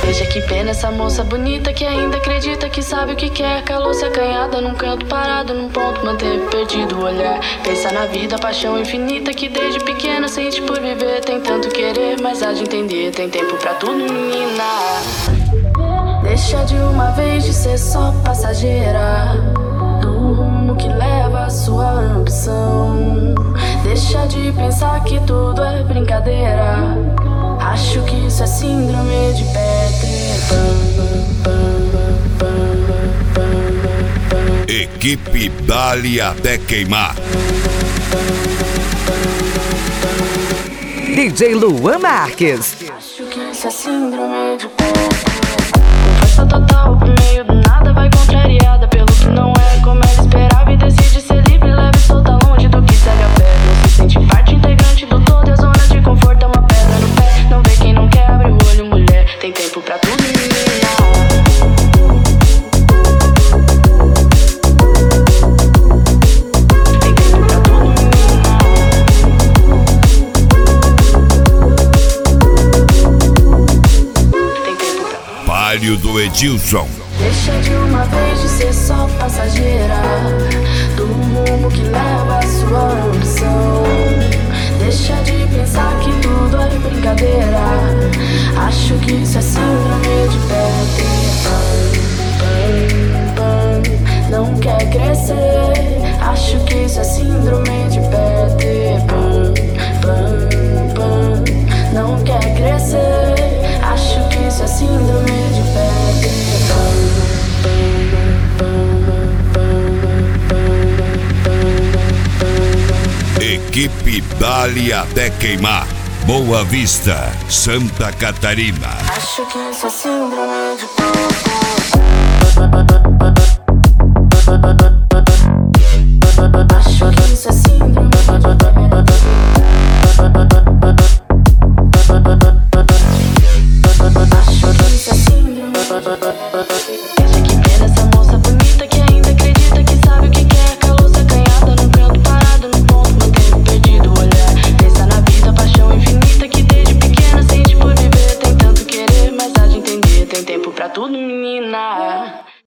Veja que pena essa moça bonita que ainda acredita que sabe o que quer. Calou-se acanhada num canto parado, num ponto manteve perdido o olhar. Pensa na vida, paixão infinita que desde pequena sente por viver. Tem tanto querer, mas há de entender, tem tempo pra tudo, menina. Deixa de uma vez de ser só passageira do rumo que leva a sua ambição. Deixa de pensar que tudo é brincadeira. Acho que isso é síndrome de Peter Pan. Equipe Dali até queimar. DJ Luan Marques. Acho que isso é síndrome de Peter. Com força total pro meio do nada, vai contrariada pelo que não é como ela esperava. E decide ser livre, leve e solta longe do que segue a pé. Não se sente parte integrante do todo, e a zona de conforto é uma pedra no pé. Não vê quem não quer, abre o olho, mulher. Tem tempo pra tudo, menina. Palio do Edilson. Deixa de uma vez de ser só passageira do rumo que leva a sua ambição. Deixa de pensar que tudo é brincadeira. Acho que isso é síndrome de Peter Pan. Não quer crescer. Acho que isso é síndrome de Peter Pan. Não quer crescer. Acho que isso é síndrome de Peter Pan. Equipe Dali até queimar. Boa Vista, Santa Catarina. Acho que isso é síndrome de Peter Acho que isso é síndrome de Acho que isso é síndrome de